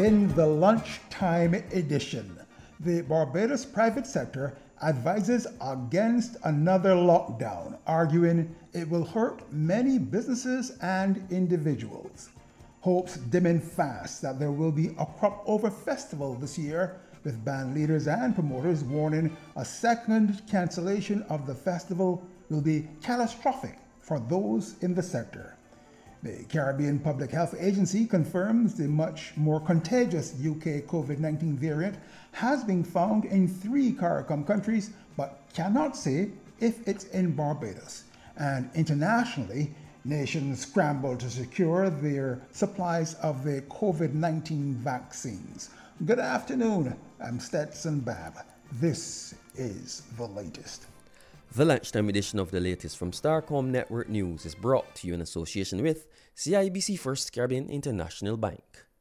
In the lunchtime edition, the Barbados private sector advises against another lockdown, arguing it will hurt many businesses and individuals. Hopes dimming fast that there will be a crop over festival this year, with band leaders and promoters warning a second cancellation of the festival will be catastrophic for those in the sector. The Caribbean Public Health Agency confirms the much more contagious UK COVID-19 variant has been found in 3 CARICOM countries, but cannot say if it's in Barbados. And internationally, nations scramble to secure their supplies of the COVID-19 vaccines. Good afternoon, I'm Stetson Babb. This is the latest. The lunchtime edition of the latest from Starcom Network News is brought to you in association with CIBC First Caribbean International Bank.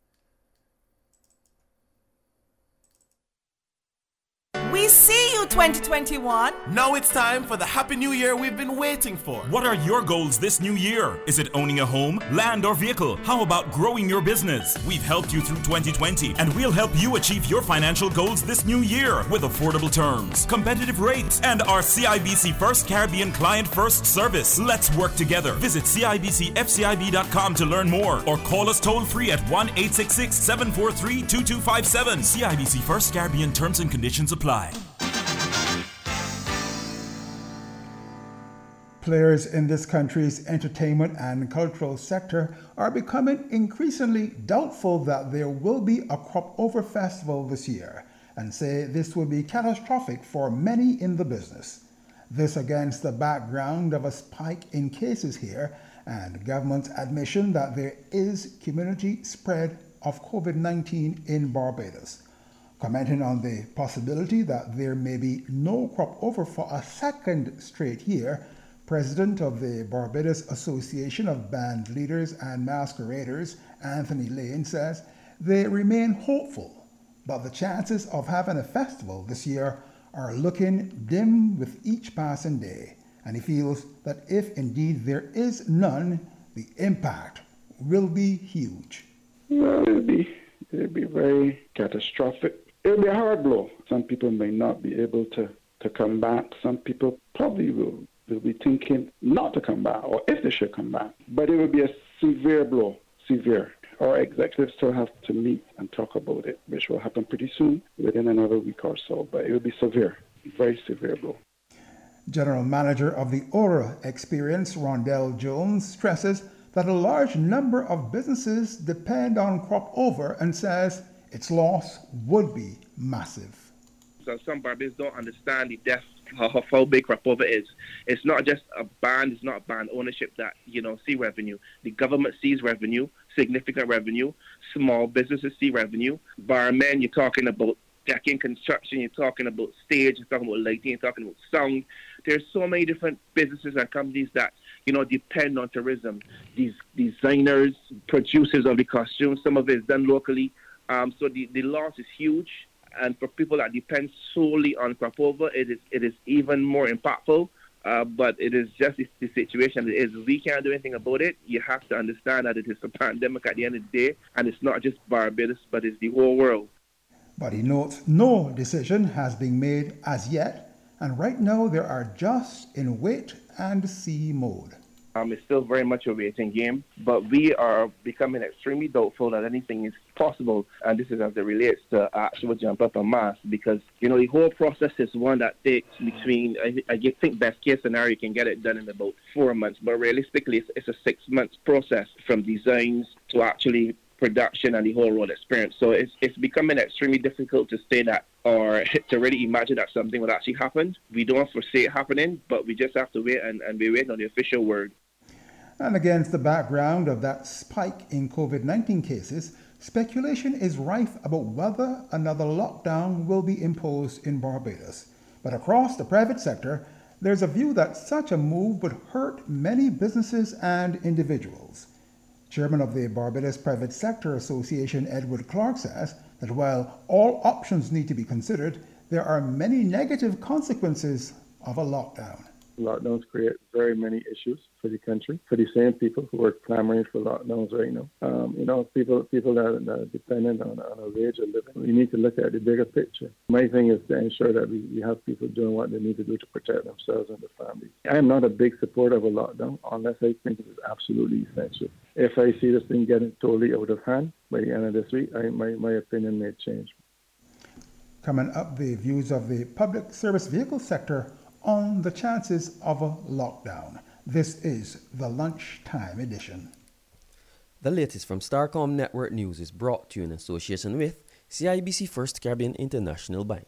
We see you, 2021. Now it's time for the Happy New Year we've been waiting for. What are your goals this new year? Is it owning a home, land, or vehicle? How about growing your business? We've helped you through 2020, and we'll help you achieve your financial goals this new year with affordable terms, competitive rates, and our CIBC First Caribbean Client First service. Let's work together. Visit CIBCFCIB.com to learn more, or call us toll-free at 1-866-743-2257. CIBC First Caribbean terms and conditions apply. Players in this country's entertainment and cultural sector are becoming increasingly doubtful that there will be a crop over festival this year, and say this will be catastrophic for many in the business. This against the background of a spike in cases here and government's admission that there is community spread of COVID-19 in Barbados. Commenting on the possibility that there may be no crop over for a second straight year, President of the Barbados Association of Band Leaders and Masqueraders, Anthony Lane, says they remain hopeful, but the chances of having a festival this year are looking dim with each passing day, and he feels that if indeed there is none, the impact will be huge. Well, it'll be very catastrophic. It'll be a hard blow. Some people may not be able to come back. Some people probably will be thinking not to come back, or if they should come back. But it will be a severe blow, severe. Our executives still have to meet and talk about it, which will happen pretty soon, within another week or so. But it will be severe, very severe blow. General Manager of the Aura Experience, Rondell Jones, stresses that a large number of businesses depend on crop over and says its loss would be massive. So some Barbadians don't understand the depth of how big crop over is. It's not just a band, it's not band ownership that, see revenue. The government sees revenue, significant revenue. Small businesses see revenue. Barmen, you're talking about decking construction, you're talking about stage, you're talking about lighting, you're talking about sound. There's so many different businesses and companies that, depend on tourism. These designers, producers of the costumes, some of it is done locally. So the loss is huge. And for people that depend solely on crop over, it is even more impactful. But it is just the situation it is. We can't do anything about it. You have to understand that it is a pandemic at the end of the day, and it's not just Barbados, but it's the whole world. But he notes no decision has been made as yet, and right now they are just in wait and see mode. It's still very much a waiting game, but we are becoming extremely doubtful that anything is possible, and this is as it relates to actual jump up en masse, because, the whole process is one that takes between, I think best case scenario, you can get it done in about 4 months, but realistically, it's a 6 months process from designs to actually production and the whole road experience. So it's becoming extremely difficult to say that, or to really imagine that something would actually happen. We don't foresee it happening, but we just have to wait and be waiting on the official word. And against the background of that spike in COVID-19 cases, speculation is rife about whether another lockdown will be imposed in Barbados. But across the private sector, there's a view that such a move would hurt many businesses and individuals. Chairman of the Barbados Private Sector Association, Edward Clark, says that while all options need to be considered, there are many negative consequences of a lockdown. Lockdowns create very many issues for the country, for the same people who are clamoring for lockdowns right now. People that are dependent on a wage of living. We need to look at the bigger picture. My thing is to ensure that we have people doing what they need to do to protect themselves and their families. I am not a big supporter of a lockdown unless I think it is absolutely essential. If I see this thing getting totally out of hand by the end of this week, my opinion may change. Coming up, the views of the public service vehicle sector on the chances of a lockdown. This is the Lunchtime Edition. The latest from Starcom Network News is brought to you in association with CIBC First Caribbean International Bank.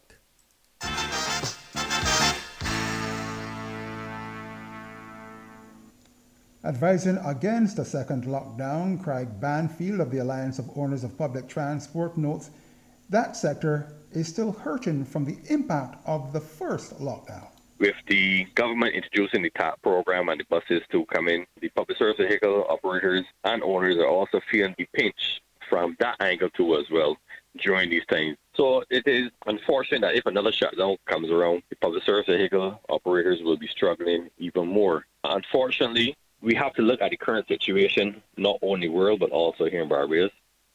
Advising against a second lockdown, Craig Banfield of the Alliance of Owners of Public Transport notes that sector is still hurting from the impact of the first lockdown. With the government introducing the TAP program and the buses to come in, the public service vehicle operators and owners are also feeling the pinch from that angle too as well during these times. So it is unfortunate that if another shutdown comes around, the public service vehicle operators will be struggling even more. Unfortunately, we have to look at the current situation, not only world, but also here in Barbados.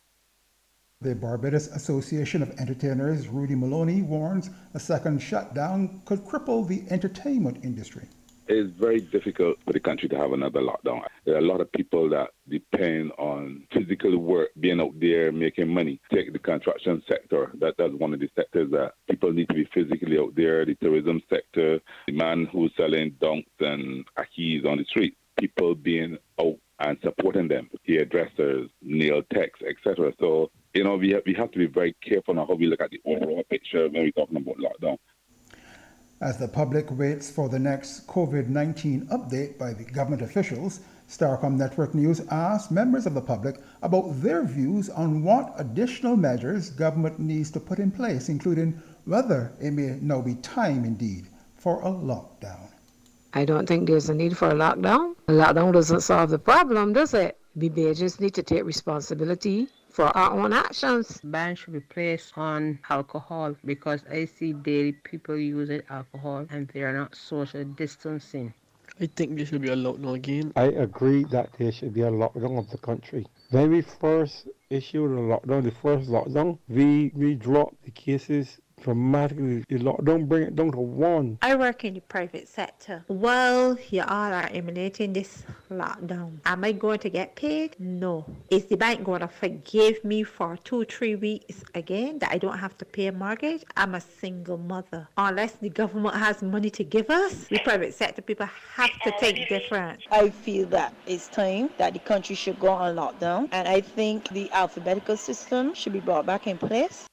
The Barbados Association of Entertainers, Rudy Maloney, warns a second shutdown could cripple the entertainment industry. It's very difficult for the country to have another lockdown. There are a lot of people that depend on physical work, being out there making money. Take the construction sector. That's one of the sectors that people need to be physically out there. The tourism sector, the man who's selling dunks and akis on the street. People being out and supporting them, hairdressers, nail techs, etc. So, we have to be very careful on how we look at the overall picture when we're talking about lockdown. As the public waits for the next COVID-19 update by the government officials, Starcom Network News asked members of the public about their views on what additional measures government needs to put in place, including whether it may now be time indeed for a lockdown. I don't think there's a need for a lockdown. A lockdown doesn't solve the problem, does it? We just need to take responsibility for our own actions. Ban should be placed on alcohol because I see daily people using alcohol and they are not social distancing. I think there should be a lockdown again. I agree that there should be a lockdown of the country. When we first issued the first lockdown, we dropped the cases dramatically. The lockdown bring it down to 1. I work in the private sector. Well, you all are emanating this lockdown. Am I going to get paid? No. Is the bank going to forgive me for 2-3 weeks again that I don't have to pay a mortgage? I'm a single mother. Unless the government has money to give us, the private sector people have to think different. I feel that it's time that the country should go on lockdown, and I think the alphabetical system should be brought back in place.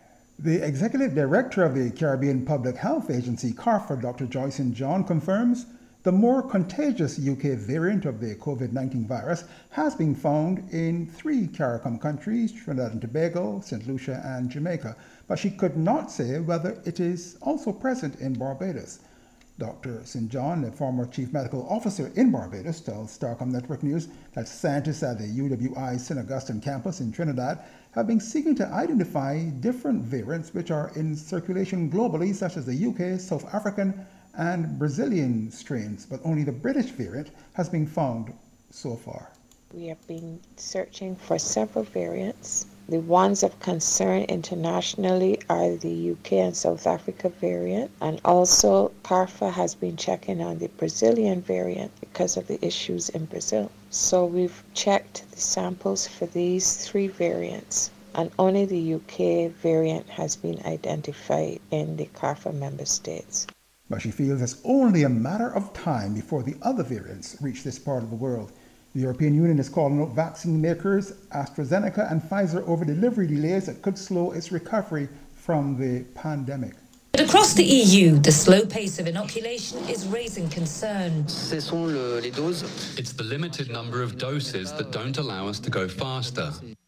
The Executive Director of the Caribbean Public Health Agency, CARPHA, Dr. Joy St. John, confirms the more contagious UK variant of the COVID-19 virus has been found in 3 CARICOM countries, Trinidad and Tobago, St. Lucia and Jamaica, but she could not say whether it is also present in Barbados. Dr. St. John, a former Chief Medical Officer in Barbados, tells Starcom Network News that scientists at the UWI St. Augustine campus in Trinidad have been seeking to identify different variants which are in circulation globally, such as the UK, South African, and Brazilian strains, but only the British variant has been found so far. We have been searching for several variants. The ones of concern internationally are the UK and South Africa variant, and also CARPHA has been checking on the Brazilian variant because of the issues in Brazil. So we've checked the samples for these 3 variants, and only the UK variant has been identified in the CARPHA member states. But she feels it's only a matter of time before the other variants reach this part of the world. The European Union is calling out vaccine makers AstraZeneca and Pfizer over delivery delays that could slow its recovery from the pandemic. But across the EU, the slow pace of inoculation is raising concern. It's the limited number of doses that don't allow us to go faster. So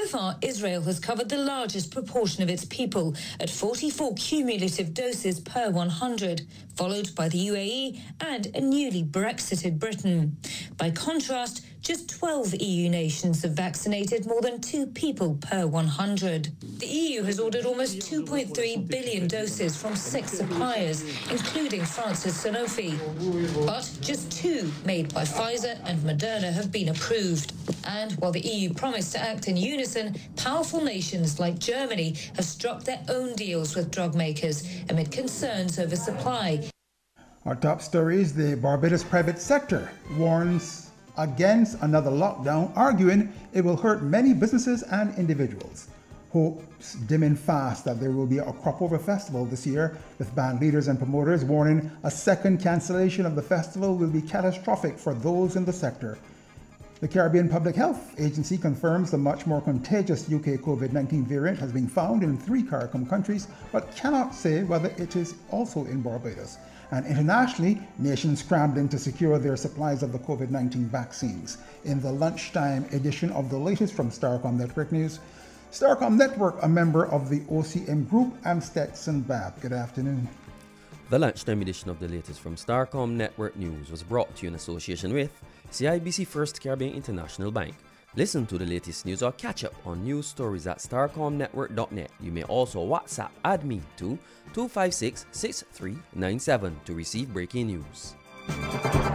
far, Israel has covered the largest proportion of its people at 44 cumulative doses per 100, followed by the UAE and a newly Brexited Britain. By contrast, just 12 EU nations have vaccinated more than 2 people per 100. The EU has ordered almost 2.3 billion doses from 6 suppliers, including France's Sanofi. But just 2 made by Pfizer and Moderna have been approved. And while the EU promised to act in unison, powerful nations like Germany have struck their own deals with drug makers amid concerns over supply. Our top stories: the Barbados private sector warns against another lockdown, arguing it will hurt many businesses and individuals. Hopes dimming fast that there will be a crop over festival this year, with band leaders and promoters warning a second cancellation of the festival will be catastrophic for those in the sector. The Caribbean Public Health Agency confirms the much more contagious UK COVID-19 variant has been found in 3 CARICOM countries, but cannot say whether it is also in Barbados. And internationally, nations scrambling to secure their supplies of the COVID-19 vaccines. In the lunchtime edition of the latest from Starcom Network News, Starcom Network, a member of the OCM Group, I'm Stetson Babb. Good afternoon. The lunchtime edition of the latest from Starcom Network News was brought to you in association with CIBC First Caribbean International Bank. Listen to the latest news or catch up on news stories at starcomnetwork.net. You may also WhatsApp add me to 256-6397 to receive breaking news.